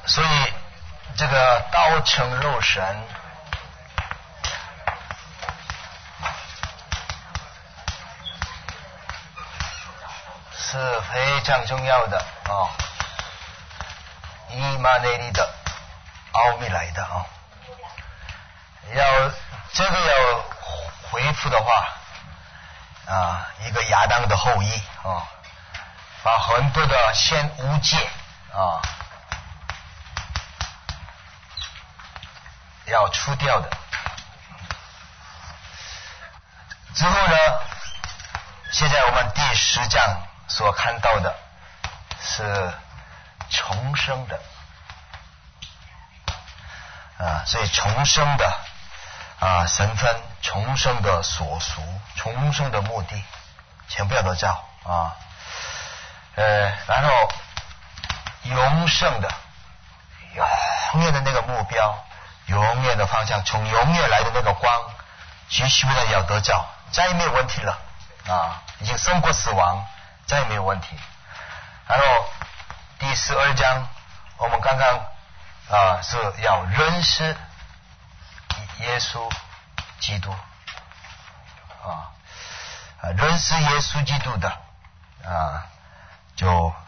所以这个道成肉身是非常重要的啊，伊玛内利的奥秘来的啊。这个要恢复的话啊，一个亚当的后裔啊，把很多的先无戒啊要除掉的。之后呢，现在我们第10章所看到的是重生的啊，所以重生的身份、重生的所属、重生的目的，全部要得到啊。然后永生的、永远的那个目标、永远的方向，从永远来的那个光，继续的要得到，再也没有问题了啊！已经胜过死亡，再也没有问题。然后第12章，我们刚刚是要认识耶稣基督认识耶稣基督的就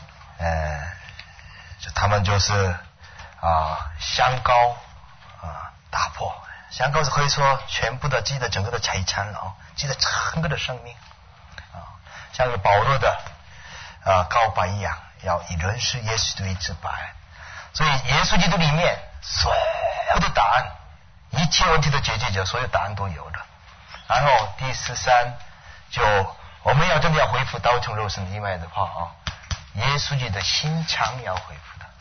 他们就是香膏打破，香膏是可以说全部的自己的整个的财产了自己的整个的生命像保罗的告白一样，要以认识耶稣基督为至白。所以耶稣基督里面所有的答案，一切问题的解决者，所有答案都有了。然后第13就我们真的要恢复道成肉身的另外的话耶稣基督的心肠要恢复的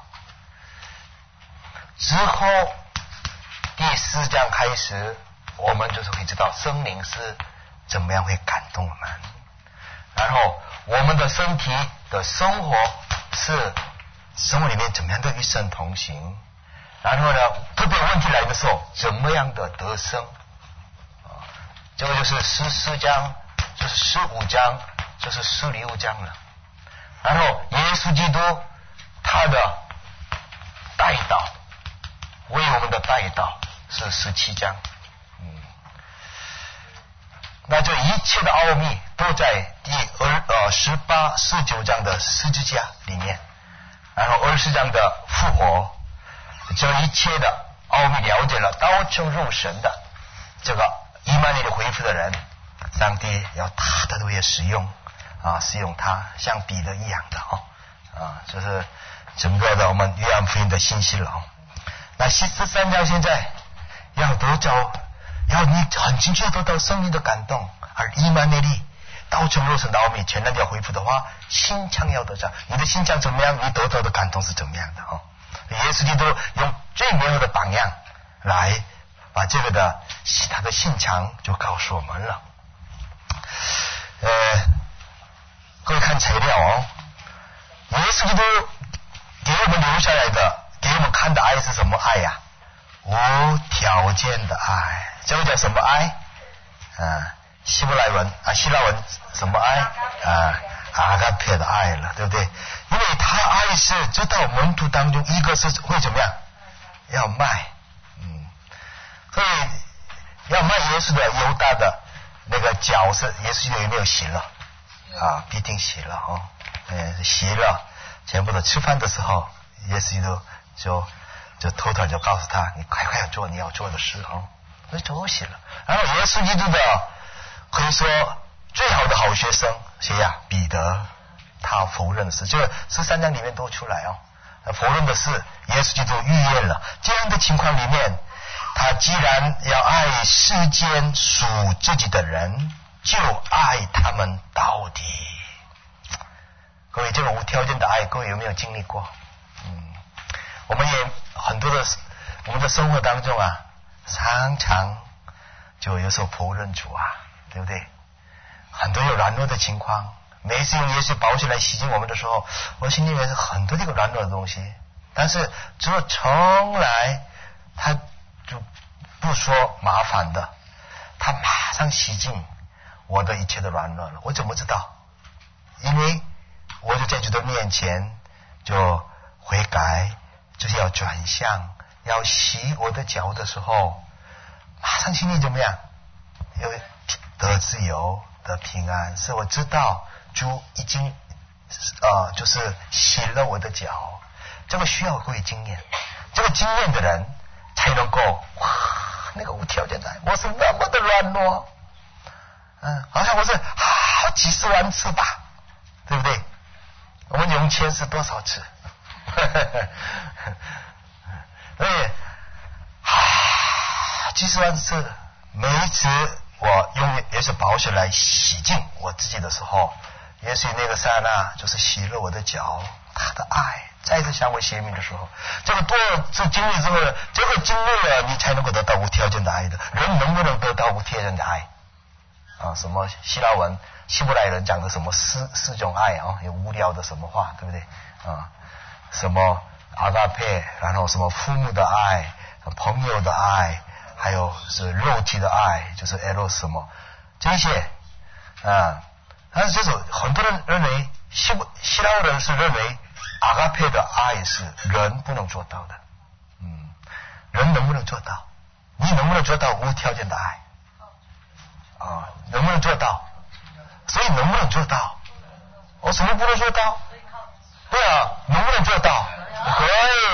之后第4章开始，我们就是会知道圣灵是怎么样会感动我们，然后我们的身体的生活是生活里面怎么样的与神同行，然后呢特别问题来的时候怎么样的得胜这个就是14章，就是15章，就是16章了。然后耶稣基督他的代祷，为我们的代祷是17章那这一切的奥秘都在第18、19章的十字架里面，然后20章的复活，这一切的奥秘了解了道成肉身的这个伊玛内利恢复的人，上帝要大的都也使用使用他，像彼得一样的就是整个的我们约翰福音的信息了那13章现在要得着，要你很清楚得到圣灵的感动，而伊玛内利道成肉身的奥秘全然要恢复的话，心肠要得着，你的心肠怎么样，你得到的感动是怎么样的耶稣基督用最美好的榜样来把这个的他的心肠就告诉我们了。各位看材料耶稣基督给我们留下来的，给我们看的爱是什么爱呀？无条件的爱，这个叫什么爱希腊文什么爱阿嘎撇的爱了，对不对？因为他爱是知道门徒当中一个是会怎么样，要卖所以要卖耶稣的犹大的那个脚是耶稣有没有洗了必定洗了洗了，全部的吃饭的时候耶稣就偷偷就告诉他，你快要做你要做的事所以都洗了。然后耶稣基督的可以说最好的好学生谁呀？彼得，他否认的事，这个13章里面都出来否认的是耶稣基督预言了这样的情况里面，他既然要爱世间属自己的人，就爱他们到底。各位，这个无条件的爱，各位有没有经历过？我们也很多的我们的生活当中常常就有时候否认主对不对？很多有软弱的情况，每次用耶稣宝血来洗净我们的时候，我心里面是很多这个软弱的东西，但是主从来他就不说麻烦的，他马上洗净我的一切的软弱了。我怎么知道？因为我就在主的面前就悔改， 就是要转向，要洗我的脚的时候，马上心里怎么样？有得自由得平安，是我知道主已经就是洗了我的脚。这个需要会经验，这个经验的人才能够哇，那个无条件的爱，我是那么的软弱，好像我是好几十万次吧，对不对？我们用钱是多少次？所以几十万次，每一次我用耶稣宝血来洗净我自己的时候，耶稣那个刹那就是洗了我的脚，他的爱再次向我显明的时候，这个多次经历之后，这个经历了你才能够得到无条件的爱的。人能不能得到无条件的爱什么希腊文希伯来人讲的什么四种爱有无聊的什么话，对不对什么阿嘎佩，然后什么父母的爱，朋友的爱，还有是肉体的爱，就是 eros 什么这些但是这种很多人认为希腊人是认为阿嘎佩的爱是人不能做到的。人能不能做到？你能不能做到无条件的爱能不能做到？所以能不能做到？我什么不能做到？对能不能做到？可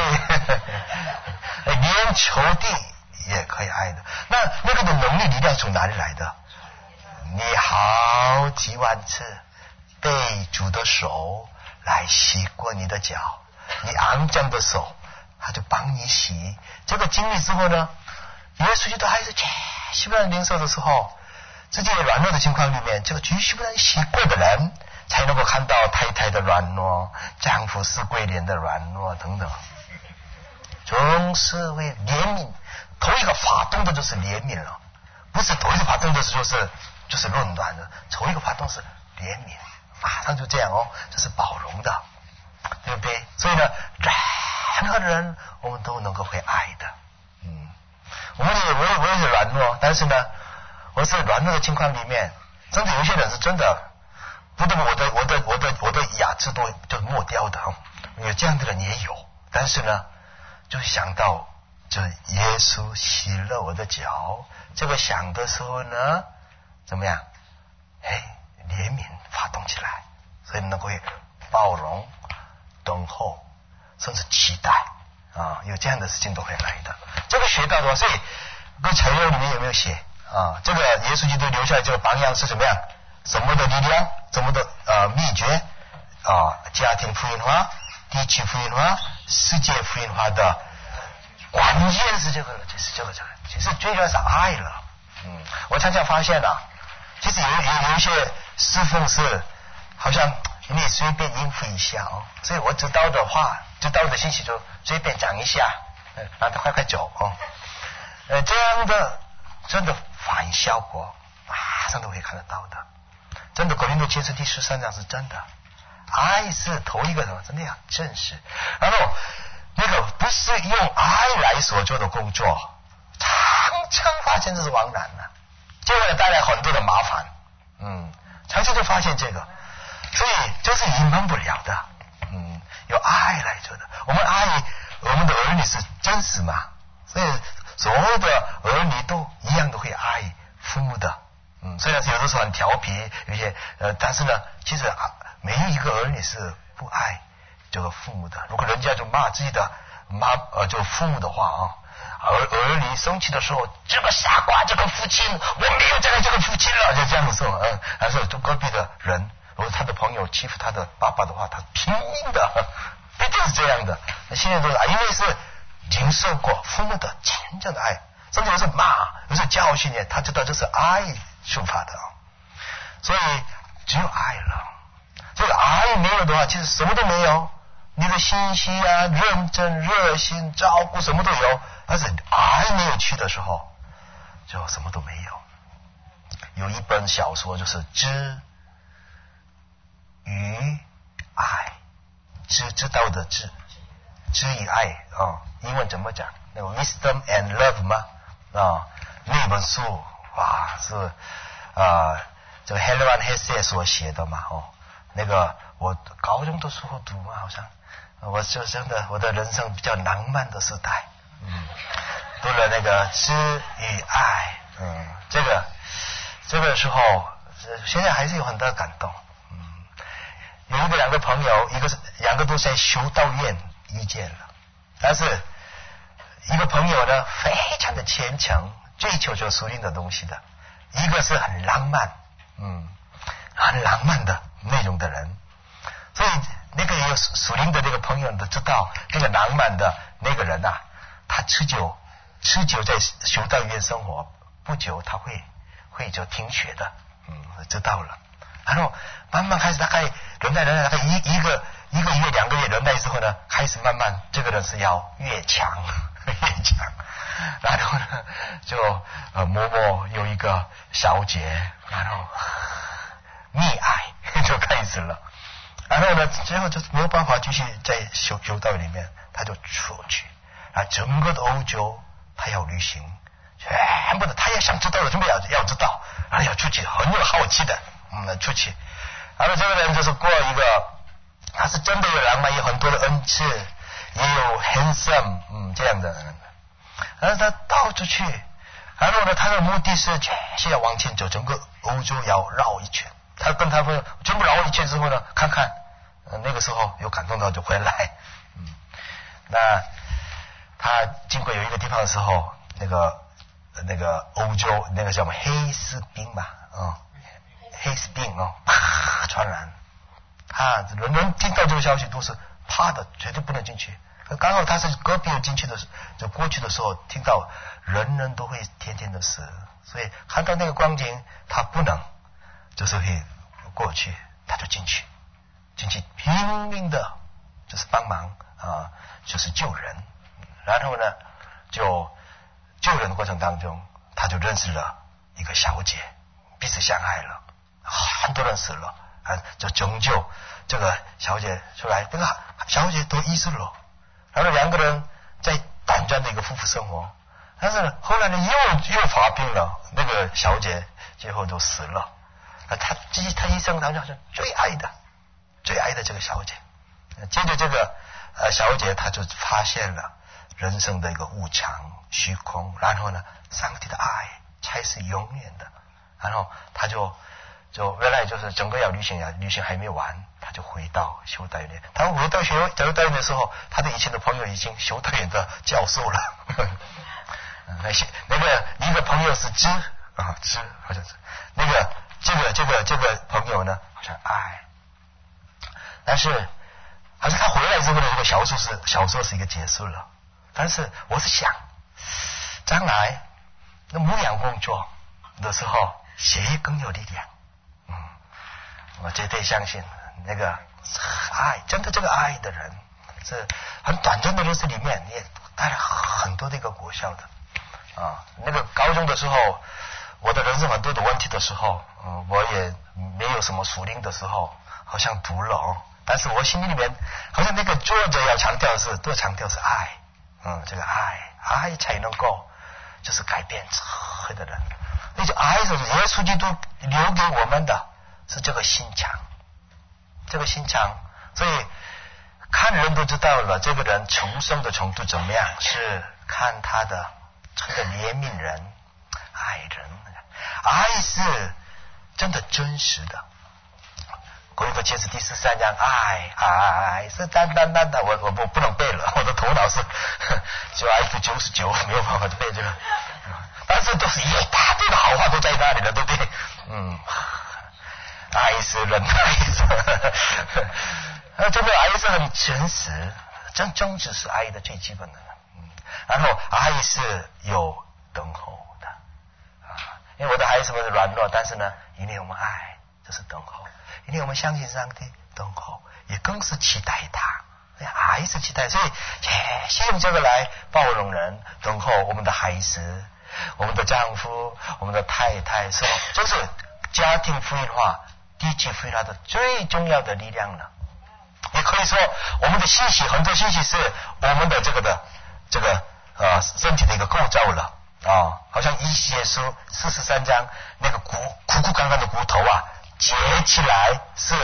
以连仇敌也可以爱的。那个的能力力量从哪里来的？你好几万次被主的手来洗过你的脚，你肮脏的手他就帮你洗。这个经历之后呢，耶稣基督还是许不能领受的时候，自己软弱的情况里面，这个许不能洗过的人才能够看到太太的软弱，丈夫是归怜的软弱等等，总是会怜悯。头一个发动的就是怜悯了，不是头一个发动的就是论断的，头一个发动是怜悯，马上就这样这是包容的，对不对？所以呢，任何人我们都能够会爱的。我也是软弱，但是呢，我是软弱的情况里面，真的有些人是真的不得我的牙齿都磨掉的有这样的人也有，但是呢，就想到就耶稣洗了我的脚，这个想的时候呢，怎么样？怜悯发动起来，所以能够包容、等候，甚至期待有这样的事情都会来的。这个学到的话，所以跟材料里面有没有写这个耶稣基督留下来这个榜样是什么样？什么的力量？什么的秘诀家庭福音化、地区福音化、世界福音化的关键是这个，就是这个，其实最主要是爱了。我常常发现其实有一些侍奉是好像你随便应付一下所以我知道的话，知道的信息就随便讲一下，让他快走这样的真的反效果马上都会看得到的。真的，哥林多前书第13章是真的，爱是头一个什么？真的要正视，然后那个不是用爱来所做的工作，常发现这是枉然的，就会带来很多的麻烦。常常就发现这个，所以这是隐瞒不了的。有爱来做的，我们爱我们的儿女是真实嘛，所以所有的儿女都一样都会爱父母的。虽然是有的时候很调皮，有些但是呢，其实没有一个儿女是不爱这个父母的。如果人家就骂自己的就父母的话儿女生气的时候，这个傻瓜，这个父亲，我没有这个父亲了，就这样说。还是就隔壁的人，如果他的朋友欺负他的爸爸的话，他拼命的，一定是这样的。那现在都是因为是经受过父母的真正的爱，甚至有时骂，有时教训你，他知道这是爱抒发的。所以只有爱了，这个爱没有的话，其实什么都没有。你的信息认真、热心、照顾什么都有，但是爱没有去的时候，就什么都没有。有一本小说就是知与爱，知道的知与爱英文怎么讲？那个 Wisdom and Love 吗？那本书是这个 Hermann Hesse 所写的嘛那个我高中的时候读嘛，好像我就真的我的人生比较浪漫的时代，读了那个知与爱，这个时候现在还是有很大的感动。有两个朋友，两个都在修道院遇见了，但是一个朋友呢非常的虔诚，追求着属灵的东西的，一个是很浪漫，很浪漫的那种的人。所以那个有属灵的这个朋友都知道，这个浪漫的那个人啊，他持久在修道院生活，不久他会就停学的，知道了。然后慢慢开始，大概轮待大概一个月2个月轮待之后呢，开始慢慢这个人是要越强，然后呢就默默有一个小姐，然后溺爱就开始了。然后呢最后就没有办法继续在修道里面，他就出去啊，整个的欧洲他要旅行，全部的他也想知道的，全部要知道，然后要出去，很有好奇的。出去，然后这个人就是过一个，他是真的有浪漫，有很多的恩赐，也有 handsome， 这样的人，然后他到处去，然后呢，他的目的是要往前走，整个欧洲要绕一圈。他跟他朋友全部绕一圈之后呢，看看，那个时候有感动到就回来。那他经过有一个地方的时候，那个欧洲那个叫什么黑死病嘛，黑死病传染，人人听到这个消息都是怕的，绝对不能进去。刚好他是隔壁进去的，就过去的时候听到人人都会天天的死，所以看到那个光景，他不能，就是会过去，他就进去拼命的，就是帮忙就是救人。然后呢，就救人的过程当中，他就认识了一个小姐，彼此相爱了。很多人死了，就拯救这个小姐出来，这个小姐得医治了，然后两个人在短暂的一个夫妇生活，但是后来呢又发病了，那个小姐最后就死了，他一生当中是最爱的这个小姐。接着这个小姐她就发现了人生的一个无常虚空，然后呢上帝的爱才是永远的，然后她就原来就是整个要旅行还没完，他就回到修道院。他回到修道院的时候，他的以前的朋友已经修道院的教授了。那个一个朋友是知好像是那个这个朋友呢好像爱，但是好像他回来之后的这个小说是一个结束了。但是我是想，将来那牧养工作的时候，谁更有力量？我绝对相信那个爱，真的这个爱的人是很短暂的日子里面也带来很多的一个果效的那个高中的时候，我的人生很多的问题的时候，我也没有什么属灵的时候，好像读了但是我心里面好像那个作者要强调是爱，这个爱才能够就是改变所有的人。那就爱是耶稣基督留给我们的是这个心肠，所以看人都知道了这个人重生的程度怎么样，是看他的真的怜悯人、爱人，爱是真的真实的。哥林多前书第13章，爱是单的，我不能背了，我的头脑是999，没有办法背这个，但是都是一大堆的好话都在那里了，对不对？爱是忍耐，这个爱是很真实，真挚是爱的最基本的。然后爱是有等候的因为我的孩子们是软弱，但是呢，因为我们爱，这是等候，因为我们相信上帝，等候也更是期待他，爱是期待，所以先用这个来包容人，等候我们的孩子、我们的丈夫、我们的太太，是吧？这是家庭福音化、地基福音化的最重要的力量了。也可以说，我们的信息，很多信息是我们的这个身体的一个构造了好像以西结书43章那个枯干干的骨头结起来是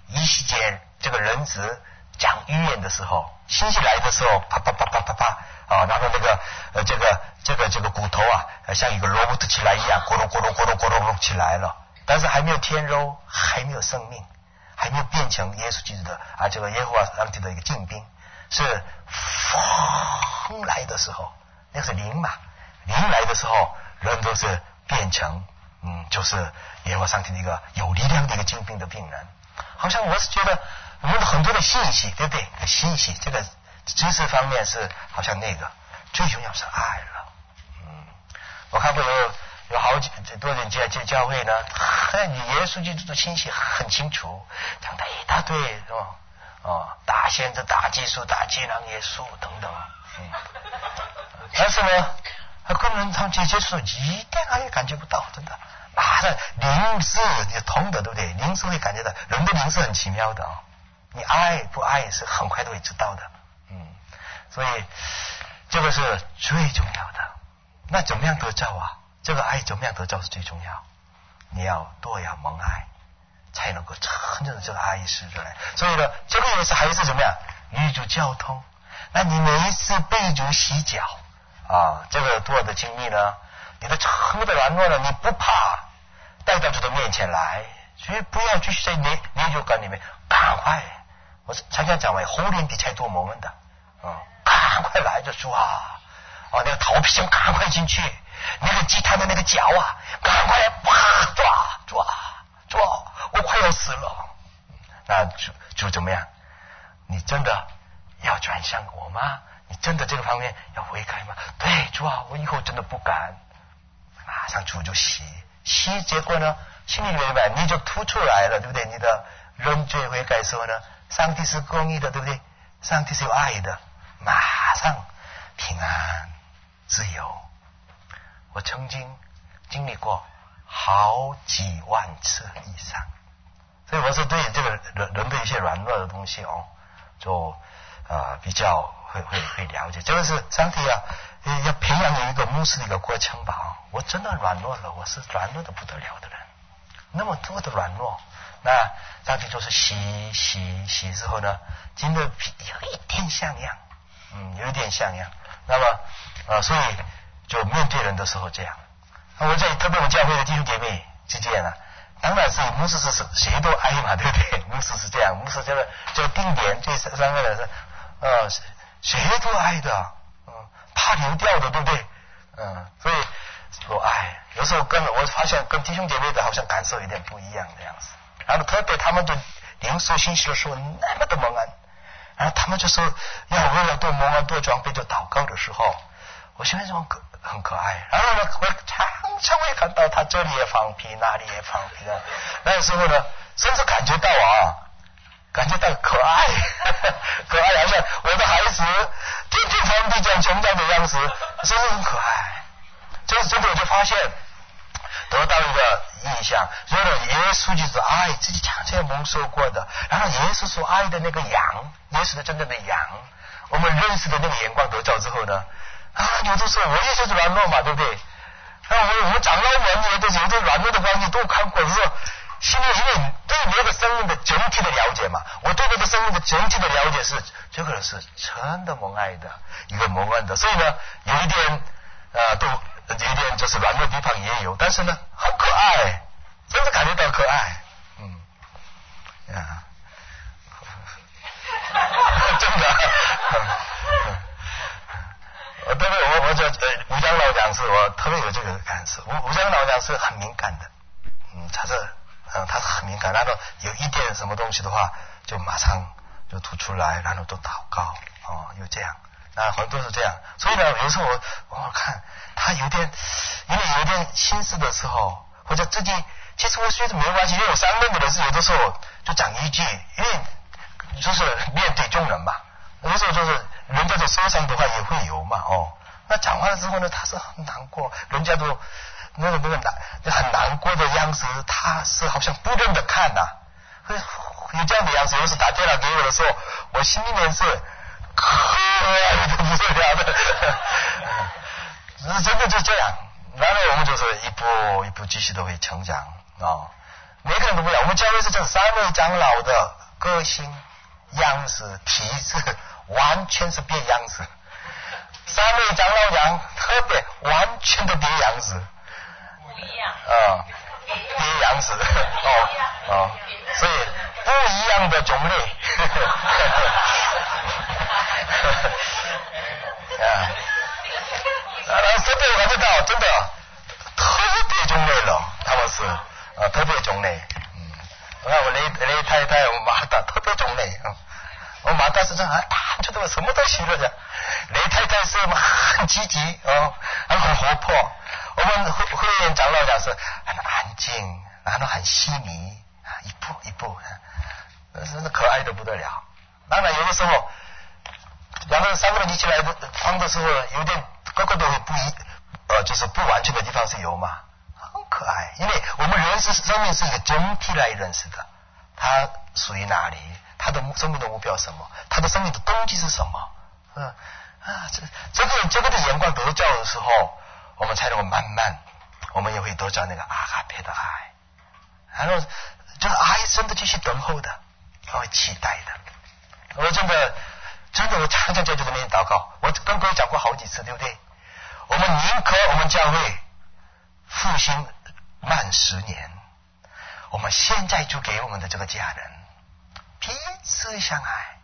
一时间这个人子讲预言的时候，信息来的时候，啪啪啪啪啪啪啊，然后这个骨头啊，像一个萝卜的起来一样，咕噜咕噜咕噜咕噜咕噜起来了，但是还没有天肉，还没有生命，还没有变成耶稣基督的这个耶和华上帝的一个精兵，是风来的时候，那是灵嘛，灵来的时候，人都是变成就是耶和华上帝的一个有力量的一个精兵的病人。好像我是觉得我们很多的信息，对不对？信息这个知识方面是好像那个最重要是爱了。我看过有好几多人在教会呢，耶稣基督的信息很清楚，讲的一大堆是吧？大先知、大祭司、大祭郎耶稣等等。但是呢，跟人他们接触一点爱也感觉不到，真的。马上灵是你通的，对不对？灵是会感觉到，人的灵是很奇妙的你爱不爱是很快都会知道的。所以这个是最重要的。那怎么样得着这个爱怎么样得着是最重要。你要多要蒙爱，才能够真正的这个爱施出来。所以呢，这个也是还是怎么样与主交通。那你每一次被主洗脚这个多的经历呢，你的成的软弱呢，你不怕带到主的面前来，所以不要继续在内疚感里面，赶快。我常常讲后练的才多蒙恩的赶快来着主那个头皮想赶快进去，那个吉他的那个脚赶快抓，我快要死了。那主怎么样？你真的要转向我吗？你真的这个方面要悔改吗？对主我以后真的不敢。马上主就洗，结果呢，心里面你就吐出来了，对不对？你的认罪悔改的时候呢，上帝是公义的，对不对？上帝是有爱的，马上平安自由。我曾经经历过好几万次以上，所以我是对这个人的一些软弱的东西就比较会了解。这个是上帝要培养你一个牧师的一个过程吧。我真的软弱了，我是软弱的不得了的人，那么多的软弱。那上帝就是洗之后呢，真的有一点像样，有一点像样。那么所以就面对人的时候这样。我在特别我们教会的弟兄姐妹之间当然是牧师是谁都爱嘛，对不对？牧师是这样，牧师这个定点最上面的是谁都爱的，怕流掉的，对不对？所以我爱。有时候我发现跟弟兄姐妹的好像感受有点不一样的样子。然后特别他们就领受信息的时候那么的蒙恩，然后他们就说为了多蒙恩多装备就祷告的时候，我现在这种很可爱。然后呢，我常常会看到他这里也放屁，那里也放屁的。那个时候呢，甚至感觉到可爱，可爱，好像我的孩子天天放屁这样成长的样子，是不是很可爱？这是真的，我就发现得到一个印象，所以呢，耶稣就是爱自己常常蒙受过的，然后耶稣所爱的那个羊，耶稣的真正的羊，我们认识的那个眼光得到之后呢，有的时候我也就是软弱嘛，对不对？我们长老们也都有的软弱的关系都看过，是说心里因为对那个生命的整体的了解嘛，我对那个生命的整体的了解是这个人是真的蒙爱的一个蒙恩的，所以呢，有一点就是软弱的地方也有，但是呢很可爱，真的感觉到可爱。真的特别我这吴江老讲师，我特别有这个感受。吴江老讲师很敏感的，他是很敏感，然后有一点什么东西的话就马上就吐出来，然后都祷告又这样。很多是这样，所以呢，有时候我看他因为有点心事的时候，或者自己，其实我觉得没有关系，因为我三妹妹的事，有的时候就讲一句，因为就是面对众人嘛，有的时候就是人家的受伤的话也会有嘛，那讲完了之后呢，他是很难过，人家都那个很难过的样子，他是好像不认得看有这样的样子。有时打电话给我的时候，我心里面是可爱的不得了的，真的就这样。然后我们就是一步一步继续都会成长每个人都不一样。我们教会是这三位长老的个性、样式、体质完全是变样子。三位长老讲特别完全的别样子， 不一样别样子所以不一样的种类特别我感觉到真的特别种类了，他们是特别种类。我看我雷太太，我马达特别种类我马达是这样他觉得我什么都学了的。雷太太是很积极很活泼。我们会员长老讲是很安静，然后很细腻一步一步真的可爱的不得了。当然有的时候然后三个人一起来的放的时候有点个个都会就是不完全的地方是有嘛，很可爱。因为我们人生命是一个整体来认识的，他属于哪里，他的生命的目标是什么，他的生命的动机是什么这个的眼光得着的时候，我们才能够慢慢我们也会得着那个阿嘎佩的爱，然后这个爱真的继续等候的，他会期待的。我真的我常常在这里面祷告，我跟各位讲过好几次，对不对？我们宁可我们教会复兴慢10年，我们现在就给我们的这个家人彼此相爱，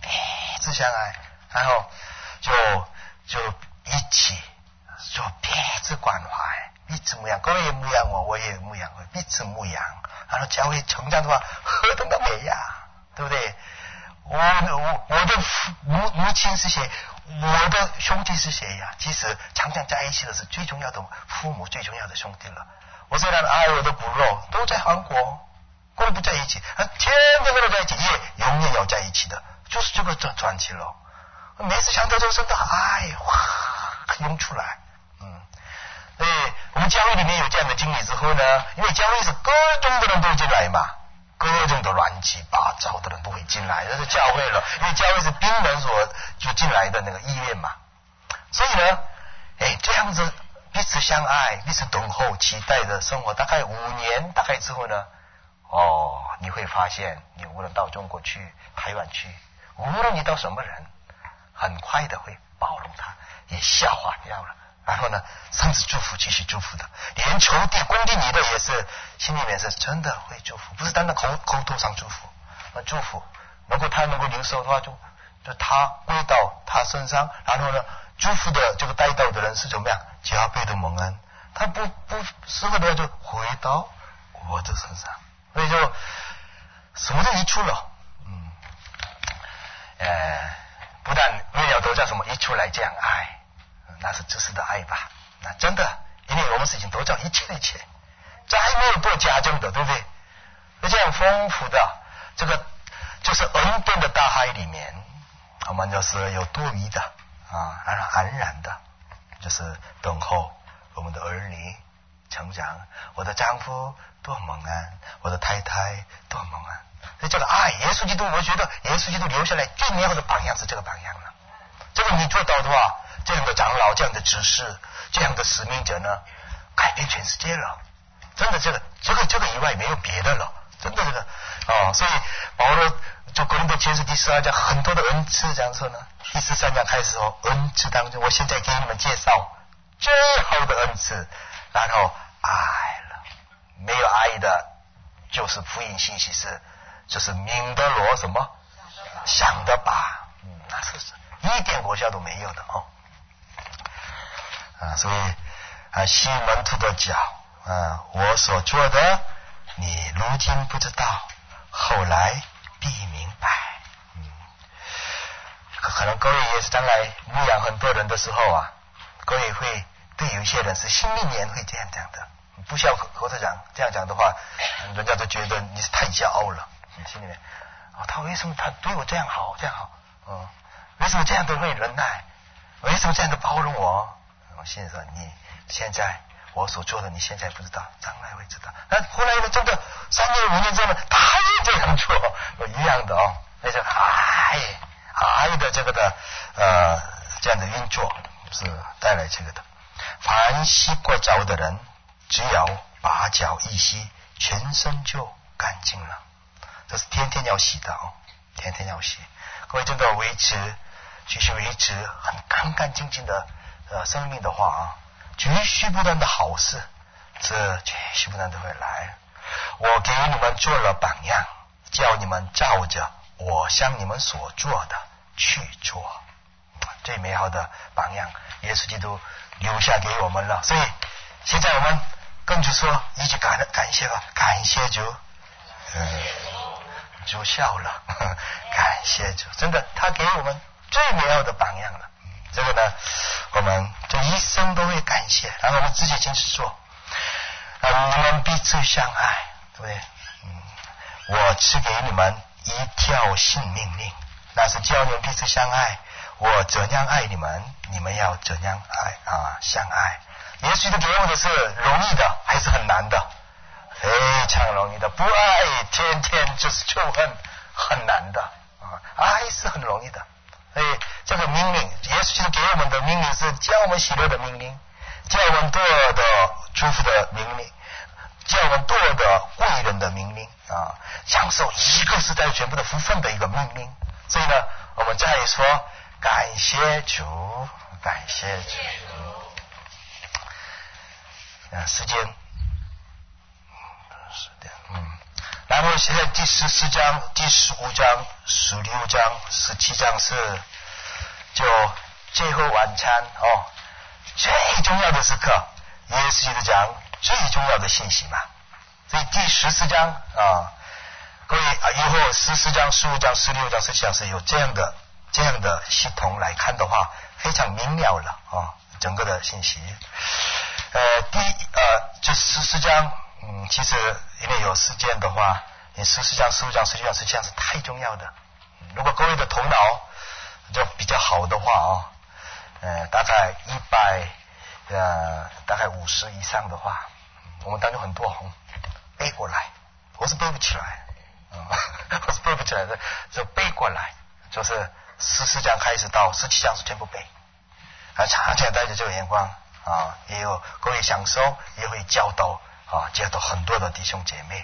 然后就一起做彼此关怀，彼此牧养，各位也牧养我，我也牧养我，彼此牧养，然后教会成长的话何等的美呀，对不对？我的母亲是谁，我的兄弟是谁呀？其实常常在一起的是最重要的父母，最重要的兄弟了。我虽然爱我的骨肉都在韩国，根本不在一起，天天都在一起，也永远要在一起的，就是这个传奇了。每次想到这个真的爱涌出来。所以我们教会里面有这样的经历之后呢，因为教会是各种的人都进来嘛，各种的乱七八糟的人都会进来，这是教会了，因为教会是兵人所就进来的那个意愿嘛。所以呢这样子彼此相爱，彼此等候期待的生活，大概5年大概之后呢你会发现你无论到中国去台湾去，无论你到什么人，很快的会包容他，也消化掉了，然后呢甚至祝福，继续祝福的，连仇敌攻击你的也是心里面是真的会祝福，不是单单口头上祝福，祝福他能够领受的话，就他归到他身上，然后呢祝福的这个带到的人是怎么样加倍的蒙恩，他不适合的话就回到我的身上，所以就什么都一出了。不但为了得到什么一出来这样爱，那是自私的爱吧，那真的因为我们是已经得到一切，再没有多加增的，对不对？这样丰富的这个就是恩典的大海里面，我们就是有多余的安然的就是等候我们的儿女成长，我的丈夫多蒙恩，我的太太多蒙恩。所以这个爱耶稣基督，我觉得耶稣基督留下来最美好的榜样是这个榜样了。这个你做到的话，这样的长老，这样的执事，这样的使命者呢，改变全世界了。真的这个以外没有别的了，真的这个所以保罗就哥林多前书第12章很多的恩赐这样说呢，第13章开始恩赐当中，我现在给你们介绍最好的恩赐，然后爱了，没有爱的就是福音信息就是明德罗什么想的吧，那是一点果效都没有的所以西门徒的脚我所做的你如今不知道，后来必明白。可能各位也是将来牧养很多人的时候各位会对有些人是心里面会这样讲的，不像何特长这样讲的话，人家都觉得你是太骄傲了，心里面他为什么他对我这样好为什么这样都会忍耐，为什么这样的包容我心里说你现在我所做的你现在不知道，将来会知道。那后来呢真的3年5年之后呢，他也这样做一样的那就爱的这个的这样的运作是带来这个的。凡洗过澡的人只要把脚一洗全身就干净了。这是天天要洗的哦，天天要洗。各位真的继续维持很干干净净的生命的话啊，继续不断的好事，这继续不断的会来。我给你们做了榜样，叫你们照着我向你们所做的去做。最美好的榜样，耶稣基督留下给我们了。所以现在我们更就说一句感谢吧，感谢主，主笑了，感谢主，真的他给我们最美好的榜样了。这个呢，我们这一生都会感谢，然后我们自己进去做。你们彼此相爱，对不对？我赐给你们一条新命令，那是叫你们彼此相爱。我怎样爱你们，你们要怎样相爱。耶稣给我们的是容易的还是很难的？非常容易的。不爱天天就是仇恨，很难的爱是很容易的。所以这个命令，耶稣给我们的命令是叫我们喜乐的命令，叫我们多的祝福的命令，叫我们多的贵人的命令享受一个时代全部的福分的一个命令。所以呢，我们再说感谢主，感谢主。时间然后现在第14章、第15章、16章、17章是就最后晚餐最重要的时刻，耶稣基督讲最重要的信息嘛。所以第14章各位以后14章、15章、16章、17章是有这样的系统来看的话，非常明了了整个的信息。这14章其实因为有时间的话，你14章、15章、16章、17章是太重要的。如果各位的头脑就比较好的话大概大概50以上的话，我们当中很多背过来，我是背不起来我是背不起来的，就背过来，就是14章开始到17章是全部背常常带着这个眼光也有各位享受，也会教导很多的弟兄姐妹。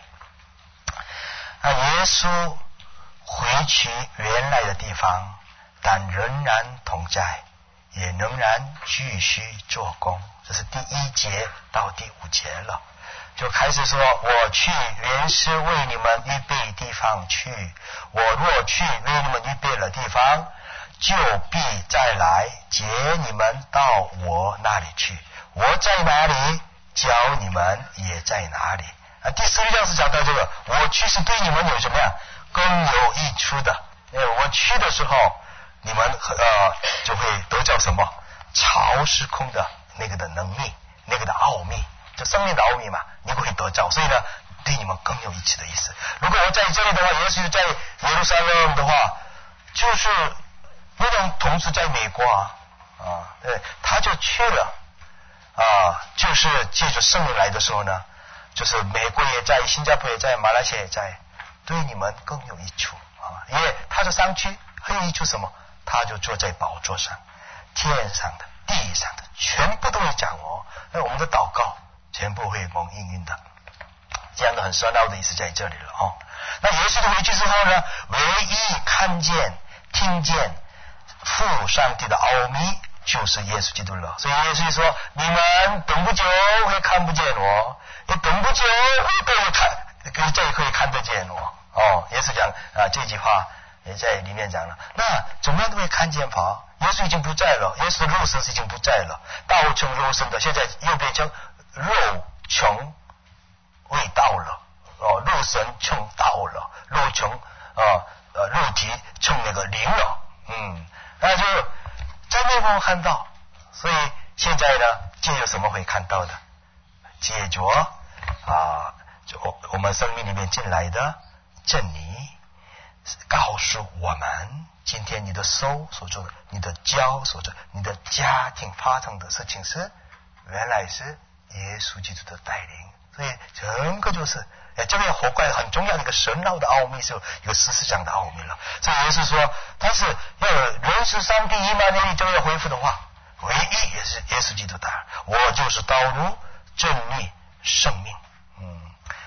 耶稣回去原来的地方，但仍然同在，也仍然继续做工。这是第1节到第5节了，就开始说我去原是为你们预备地方去，我若去为你们预备了地方，就必再来接你们到我那里去，我在哪里，教你们也在哪里。第16章是讲到这个，我去是对你们有什么样更有益处的。我去的时候，你们就会得到什么超时空的那个的能力，那个的奥秘，就生命的奥秘嘛，你会得到。所以呢，对你们更有益处的意思。如果我在这里的话，耶稣在耶路撒冷的话，就是不能同时在美国对，他就去了就是借着圣灵来的时候呢，就是美国也在，新加坡也在，马来西亚也在，对你们更有益处因为他就上去很有益处什么，他就坐在宝座上，天上的地上的全部都会掌握，我们的祷告全部会蒙应允的。这样的很深奥的意思在这里了那耶稣的回去之后呢，唯一看见听见父上帝的奥秘就是耶稣基督了。所以耶稣说，你们等不久会看不见我，也等不久会看得见我耶稣讲这句话也在里面讲了。那怎么样都会看见法？耶稣已经不在了，耶稣的肉身已经不在了，道成肉身的现在又变成肉成未到了肉身成道了，肉成肉体成那个灵了那就在那方看到。所以现在呢，借着什么会看到的？借着就我们生命里面进来的真理，告诉我们今天你的手所做的，你的脚所做的，你的家庭发生的事情是原来是耶稣基督的带领。所以整个就是这个活过来很重要的一个神奥的奥秘，是有14章的奥秘了。所以耶稣说，但是要有人是上帝以马内利就要恢复的话，唯一也是耶稣基督的，我就是道路真理生命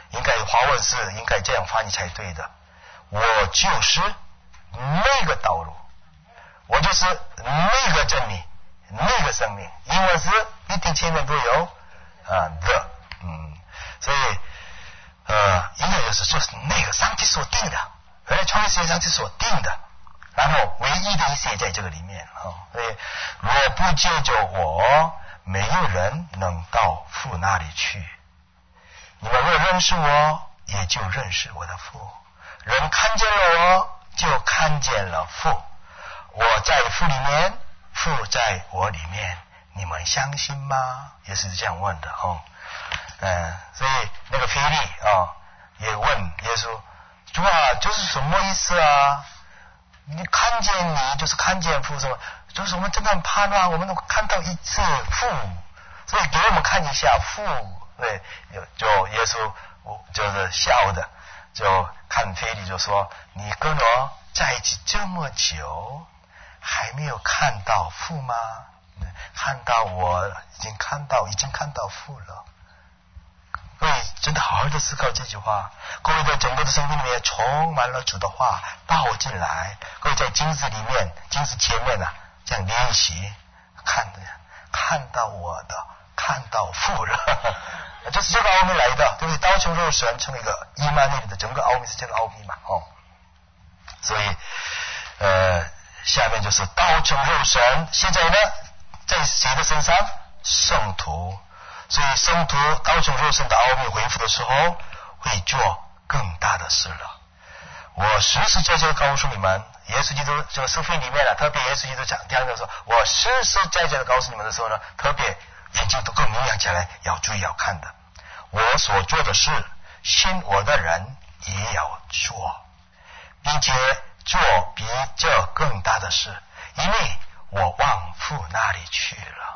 应该华文是应该这样翻译才对的。我就是那个道路，我就是那个真理，那个生命。英文是一定前面都有的，所以应该就是那个上帝所定的，原来创世界上帝所定的，然后唯一的一些在这个里面所以若不借着我，没有人能到父那里去。你们若认识我，也就认识我的父。人看见了我，就看见了父。我在父里面，父在我里面，你们相信吗？也是这样问的所以那个腓利也问耶稣，主啊，就是什么意思啊？你看见你就是看见父，什么？就是我们真的很盼望，我们能看到一次父，所以给我们看一下父。对，就耶稣就是笑的，就看腓利就说：“你跟我在一起这么久，还没有看到父吗？看到我已经看到父了。”各位真的好好的思考这句话，各位在整个的生命里面充满了主的话倒进来，各位在经子里面、经子前面这样练习，看到我的，看到父了，这是这个奥秘来的，对不对？道成肉身成为一个伊曼内利的整个奥秘是这个奥秘嘛所以下面就是道成肉身，现在呢在谁的身上？圣徒。所以圣徒道成肉身的奥秘恢复的时候，会做更大的事了。我实实在在告诉你们，耶稣基督这个书信里面特别耶稣基督讲的说，我实实在在的告诉你们的时候呢，特别眼睛都更明亮起来，要注意要看的。我所做的事，信我的人也要做，并且做比这更大的事，因为我往父那里去了。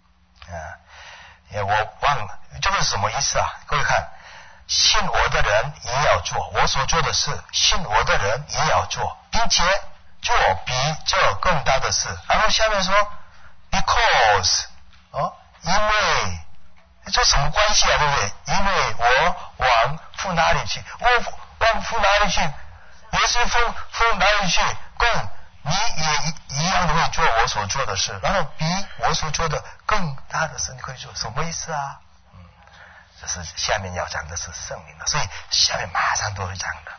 我忘了这个是什么意思啊？各位看，信我的人也要做，我所做的事，信我的人也要做，并且做比这更大的事。然后下面说 because 因为这什么关系啊？对不对？因为我往父哪里去，我往父哪里去，也是父哪里去，更你也一样的会做我所做的事，然后比我所做的更大的事你可以做，什么意思啊？这是下面要讲的是圣灵的，所以下面马上都会讲的。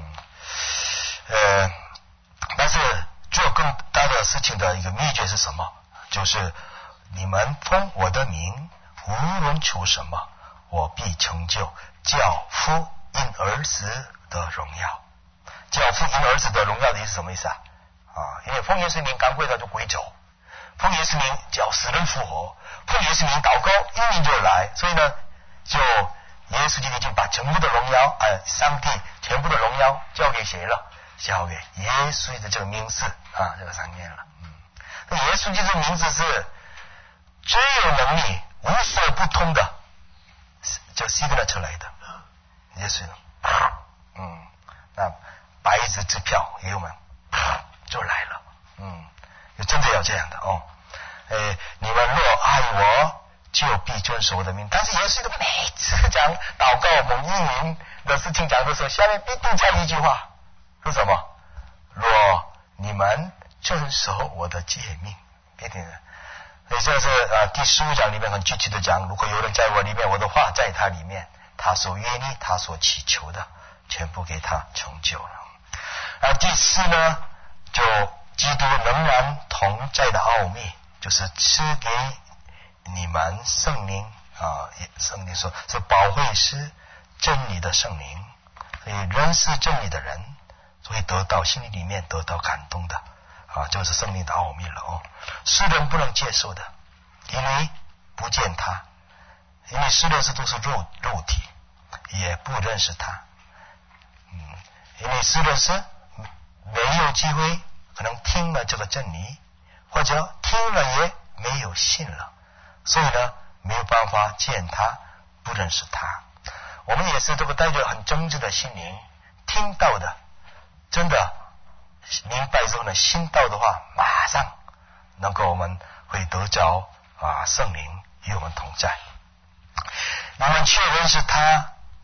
但是做更大的事情的一个秘诀是什么？就是你们奉我的名，无论求什么，我必成就，叫父因儿子的荣耀。叫父因儿子的荣耀的意思是什么意思啊？因为奉耶稣名赶鬼的就鬼走，奉耶稣名叫死人复活，奉耶稣名祷告应允就来，所以呢，就耶稣基督已经把全部的荣耀上帝全部的荣耀交给谁了？交给耶稣的这个名字这个上面了。那耶稣基督的名字是最有能力无所不通的，就 signature 出来的耶稣。那白纸支票给我们就来了。真的要这样的你们若爱我，就必遵守我的命。但是耶稣的每次讲祷告蒙应允的事情讲的时候，下面必定加一句话，是什么？若你们遵守我的诫命，别听的。所以这是第15章里面很具体的讲，如果有人在我里面，我的话在他里面，他所愿意他所祈求的全部给他成就了。然后第4呢，就基督仍然同在的奥秘，就是赐给你们圣灵圣灵说是保惠师，真理的圣灵，所以认识真理的人会得到心里面得到感动的就是圣灵的奥秘了世人不能接受的，因为不见他，因为世人都是肉体，也不认识他。因为世人是没有机会可能听了这个真理，或者听了也没有信了，所以呢没有办法见他，不认识他。我们也是这个带着很真挚的心灵听到的，真的明白之后呢，信道的话马上能够我们会得着圣灵与我们同在。你们却认识他，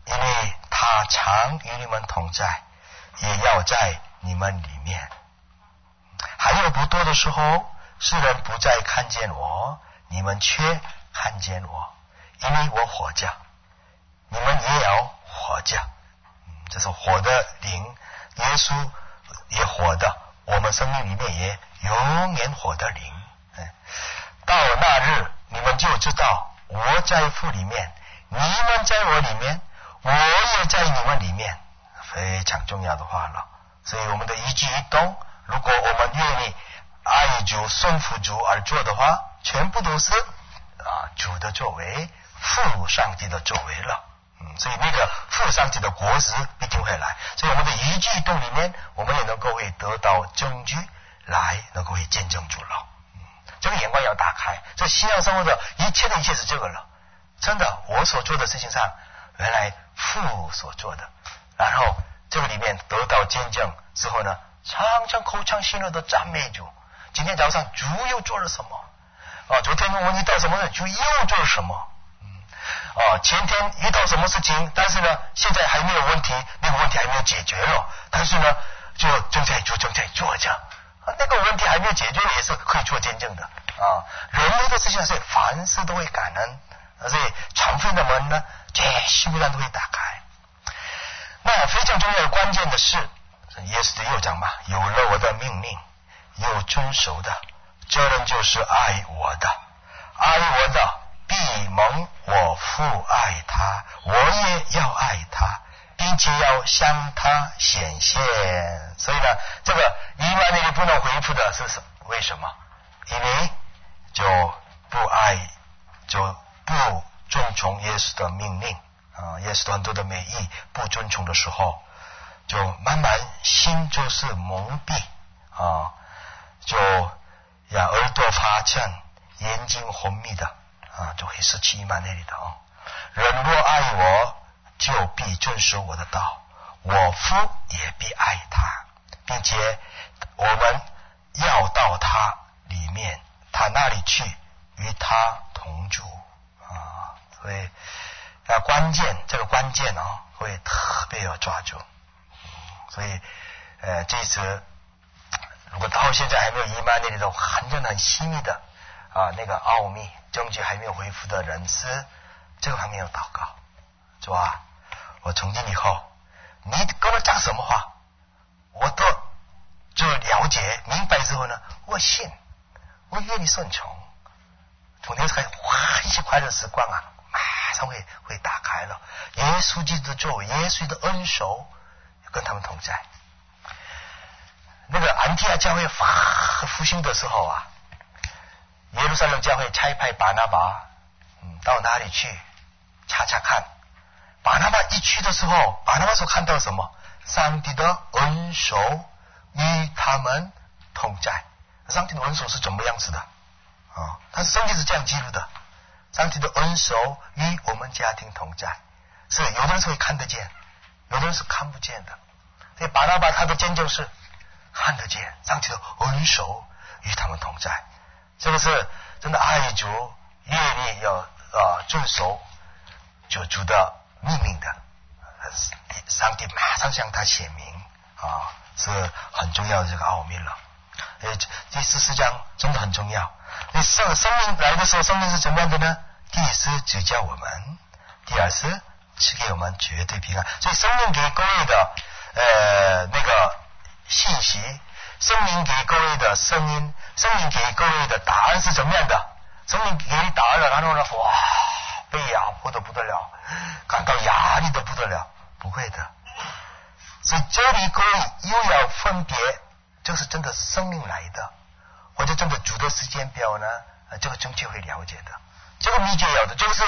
因为他常与你们同在，也要在你们里面。还有不多的时候，世人不再看见我，你们却看见我，因为我活着，你们也要活着。这是活的灵，耶稣也活的，我们生命里面也永远活的灵。到那日，你们就知道我在父里面，你们在我里面，我也在你们里面。非常重要的话了。所以我们的一举一动，如果我们愿意爱主、顺服主而做的话，全部都是主的作为，父上帝的作为了。所以那个父上帝的果子一定会来。所以我们的一举一动里面，我们也能够会得到证据来，能够会见证主了。这个眼光要打开，这信仰生活的一切是这个了。真的，我所做的事情上，原来父所做的，然后这个里面得到见证之后呢，常常口唱心乐的赞美主。今天早上主又做了什么？昨天我们遇到什么事，主又做了什么？前天遇到什么事情，但是呢，现在还没有问题，那个问题还没有解决了，但是呢，就正在做着。那个问题还没有解决，也是可以做见证的。人类的事情是凡事都会感恩，所以常分的门呢，这基本上都会打开。那非常重要的关键的是，耶稣的又讲嘛，有了我的命令，又遵守的，这人就是爱我的，爱我的必蒙我父爱他，我也要爱他，并且要向他显现。所以呢，这个以马内利不能回复的是为什么？因为就不爱，就不遵从耶稣的命令耶稣很多的美意不遵从的时候，就慢慢心就是蒙蔽就耳朵发沉，眼睛昏迷的就会失去以马内利的人若爱我，就必遵守我的道，我父也必爱他，并且我们要到他里面，他那里去，与他同住所以这个关键会特别要抓住。所以这次如果到现在还没有以马内利的很细密的那个奥秘证据还没有恢复的人士，这个方面要祷告，主啊，我从今以后你跟我讲什么话，我都就了解明白之后呢，我信，我愿意顺从。从那个很喜快的时光马上会打开了。耶稣基督的作为，耶稣的恩手跟他们同在。那个安提阿教会复兴的时候耶路撒冷教会差派巴拿巴到哪里去查查看。巴拿巴一去的时候，巴拿巴所看到什么？上帝的恩手与他们同在。上帝的恩手是怎么样子的但是圣经是这样记录的，上帝的恩手与我们家庭同在。是有的人是会看得见，有的人是看不见的。所以巴拿巴他的见证是看得见，上帝的恩手与他们同在。这个是真的爱主，愿意要遵守主的命令的，上帝马上向他显明是很重要的这个奥秘了。第14章真的很重要。生命来的时候，生命是怎么样的呢？第一是指教我们，第二是赐给我们绝对平安。所以生命给各位的那个信息，生命给各位的声音，生命给各位的答案是怎么样的？生命给你答案了，然后呢，哇，被压迫的不得了，感到压力的不得了，不会的。所以这里各位又要分别，这是真的生命来的，或者真的主的时间表呢？这个正确会了解的，这个秘诀有的，就是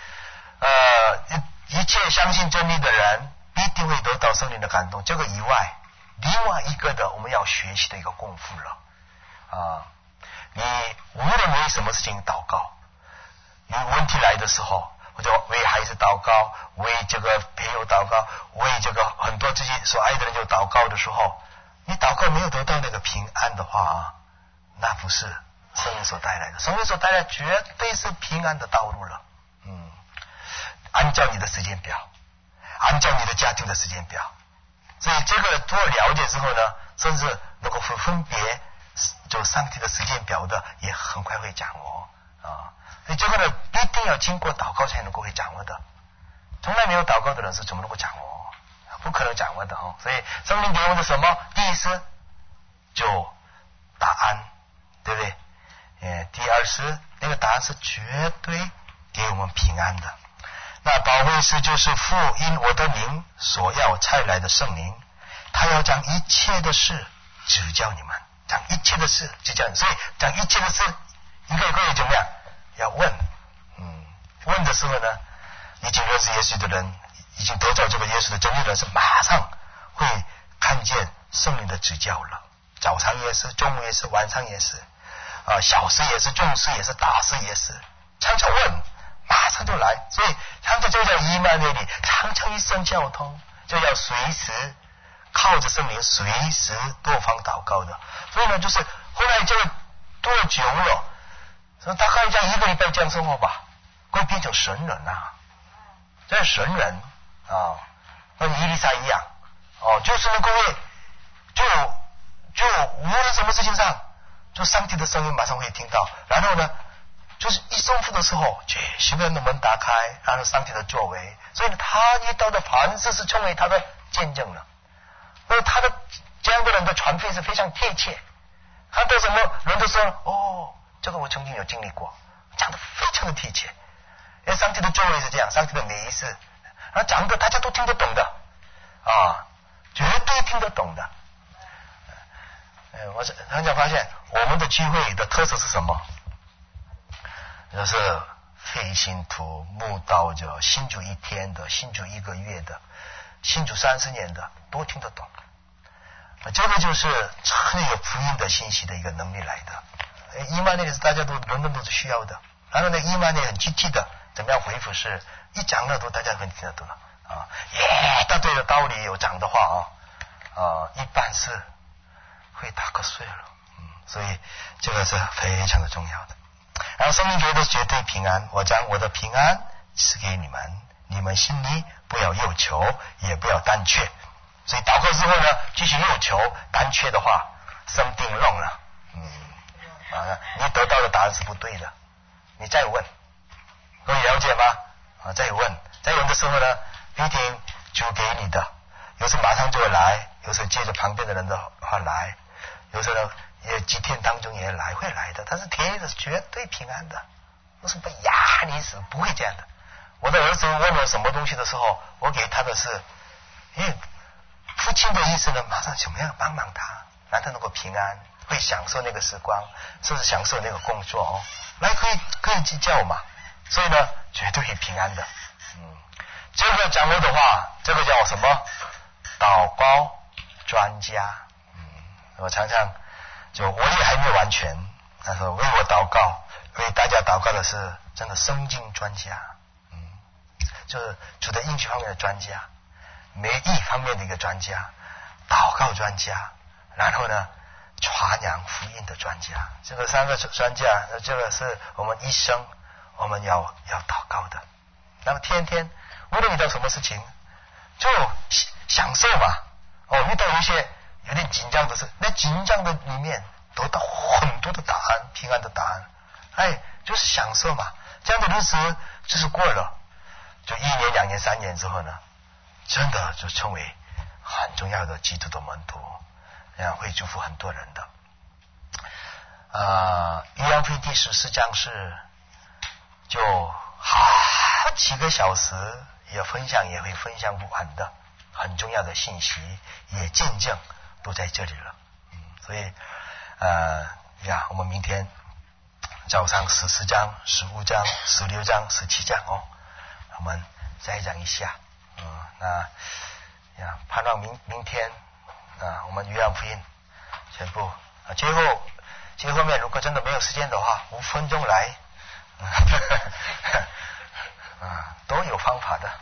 一切相信真理的人必定会得到圣灵的感动。这个以外，另外一个的我们要学习的一个功夫了你无论为什么事情祷告，有问题来的时候，或者为孩子祷告，为这个朋友祷告，为这个很多自己所爱的人就祷告的时候，你祷告没有得到那个平安的话那不是生命所带来的。生命所带来绝对是平安的道路了按照你的时间表， 按照你的家庭的时间表。所以这个多了解之后呢，甚至能够分别就上帝的时间表的，也很快会掌握啊。所以这个呢，一定要经过祷告才能够会掌握的。从来没有祷告的人是怎么能够掌握？不可能掌握的哦。所以圣灵给我们的什么？第一是就答案，对不对？第二是那个答案是绝对给我们平安的。那保惠师就是父因我的名所要差来的圣灵，他要将一切的事指教你们，讲一切的事指教你们。所以讲一切的事，一个怎么样？要问，问的时候呢，已经认识耶稣的人，已经得到这个耶稣的真理的人，是马上会看见圣灵的指教了。早上也是，中午也是，晚上也是，小事也是，重事也是，大事也是，常常问，马上就来。所以常常就叫伊曼内利，常常一生交通，就要随时靠着圣灵，随时多方祷告的。所以呢，就是后来这个多久了？大概这样1个礼拜这样生活吧，会变成神人啊！这是神人啊，跟伊丽莎一样就是能够就无论什么事情上，就上帝的声音马上会听到。然后呢，就是一胜负的时候，西门的门打开，然后上帝的作为，所以他遇到的凡事是成为他的见证了。所以他的这样的人的传费是非常贴切，看到什么人都说这个我曾经有经历过，讲的非常的贴切。因为上帝的作为是这样，上帝的每一事，然后讲的大家都听得懂的绝对听得懂的。我很想发现我们的聚会的特色是什么？就是非信徒、慕道者、信主1天的、信主1个月的、信主30年的都听得懂。这个就是这个福音的信息的一个能力来的。伊曼内利是大家都人人都是需要的。然后呢，伊曼内利很积极的，怎么样回复是一讲了都大家很听得懂了大堆的道理有讲的话一般是会打瞌睡了。所以这个是非常的重要的。然后圣灵给的绝对平安，我将我的平安赐给你们，你们心里不要忧愁，也不要胆怯。所以祷告之后呢，继续忧愁胆怯的话，生定论了。你得到的答案是不对的，你再问，可以了解吗？再问的时候呢，一定主给你的，有时马上就会来，有时借着旁边的人的话来，有时呢也几天当中也会来的，但是天是绝对平安的，不是被压你死，不会这样的。我的儿子问我什么东西的时候，我给他的是因为父亲的意思呢，马上怎么样帮忙他，让他能够平安，会享受那个时光，甚至享受那个工作来可以计较嘛。所以呢，绝对平安的。这个讲我的话，这个叫什么？祷告专家。我常常我也还没有完全，但是为我祷告，为大家祷告的是真的圣经专家。就是主的应许方面的专家，每一方面的一个专家，祷告专家，然后呢传扬福音的专家。这个3个专家，这个是我们一生我们要祷告的。那么天天无论遇到什么事情，就享受嘛。遇到一些有点紧张的事，那紧张的里面得到很多的答案，平安的答案。就是享受嘛。这样的日子就是过了，就1年、2年、3年之后呢，真的就成为很重要的基督的门徒，这样会祝福很多人的。约翰福音第14章是就好几个小时也会分享不完的很重要的信息，也见证都在这里了。所以我们明天早上14章、15章、16章、17章我们再讲一下。盼望明天我们约翰福音全部最后面如果真的没有时间的话，5分钟来都有方法的。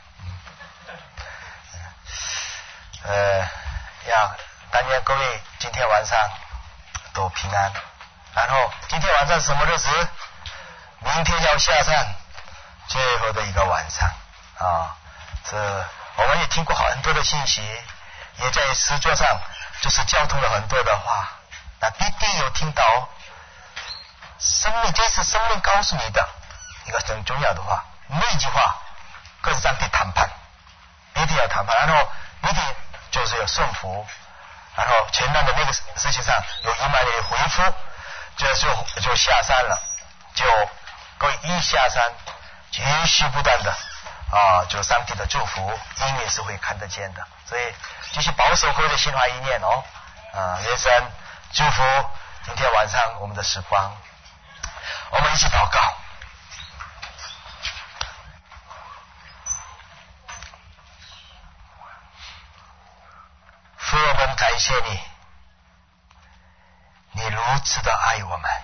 但愿各位今天晚上都平安。然后今天晚上什么日子？明天要下山最后的一个晚上是我们也听过很多的信息，也在诗桌上就是交通了很多的话，那必定有听到生命，这是生命告诉你的一个很重要的话。那句话跟上帝谈判，一定要谈判，然后一定就是要顺服，然后前面的那个事情上有以马内利回复，就下山了，就各位一下山继续不断的就上帝的祝福一定是会看得见的，所以继续保守各位的心怀意念愿神祝福今天晚上我们的时光。我们一起祷告。父，我们感谢你，你如此的爱我们，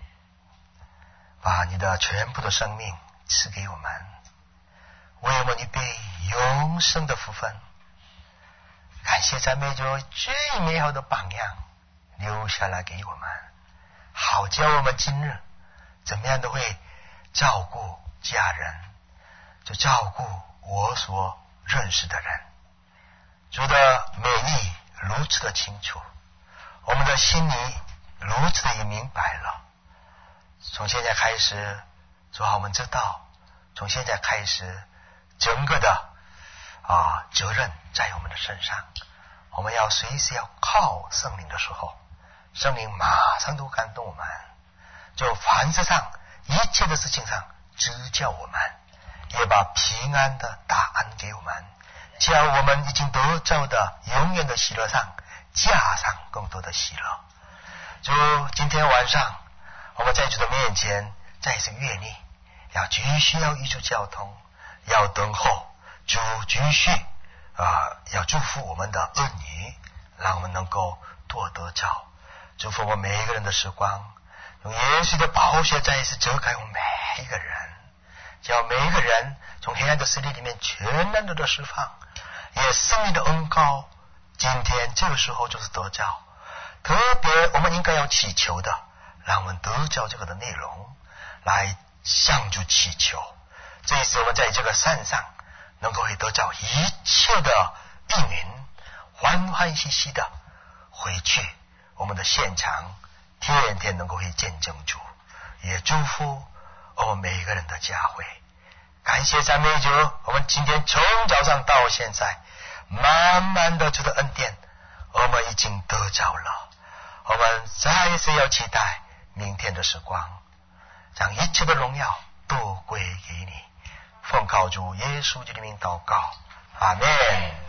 把你的全部的生命赐给我们，为我们预备永生的福分。感谢赞美主最美好的榜样留下来给我们，好叫我们今日怎么样都会照顾家人，就照顾我所认识的人。主的美丽如此的清楚，我们的心里如此的也明白了。从现在开始，主啊，我们知道从现在开始整个的责任在我们的身上，我们要随时要靠圣灵的时候，圣灵马上都感动我们，就凡事上一切的事情上指教我们，也把平安的答案给我们，叫我们已经得着的永远的喜乐上加上更多的喜乐。就今天晚上我们在主的面前再一次阅历，要继续要与主交通，要等候主继续要祝福我们的儿女，让我们能够多得着，祝福我们每一个人的时光，用耶稣的宝血再一次遮盖我们每一个人，叫每一个人从黑暗的势力里面全然的释放，也圣灵的恩膏今天这个时候就是得着。特别我们应该要祈求的，让我们得着这个的内容来向主祈求，这一次我们在这个山上能够会得着一切的应允，欢欢喜喜的回去我们的现场，天天能够会见证主，也祝福我们每一个人的家会。感谢赞美主，我们今天从早上到现在慢慢的主的恩典我们已经得着了，我们再一次要期待明天的时光，将一切的荣耀都归给你，奉靠主耶稣基督的名祷告，阿们。